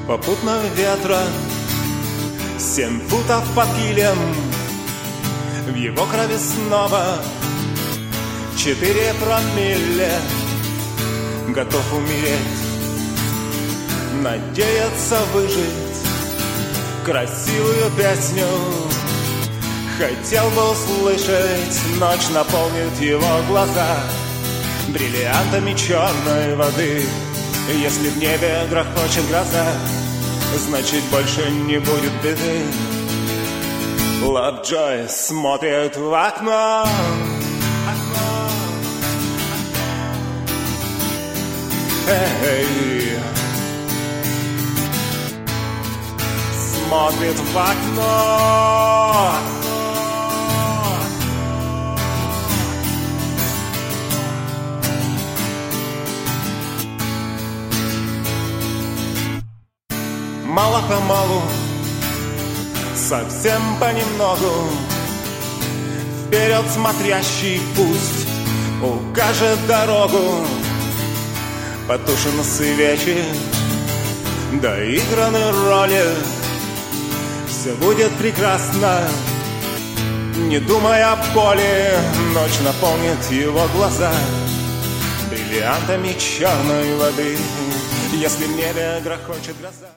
Попутного ветра 7 футов под килем. В его крови снова 4 промилле. Готов умереть, надеяться выжить. Красивую песню хотел бы услышать. Ночь наполнит его глаза бриллиантами черной воды. Если в небе грохочет гроза, значит больше не будет беды. Лобджой смотрит в окно. Эй, смотрит в окно. Мало-помалу, совсем понемногу, вперед смотрящий пусть укажет дорогу. Потушены свечи, доиграны роли. Все будет прекрасно, не думая о боли. Ночь наполнит его глаза бриллиантами черной воды. Если в небе грохочет гроза.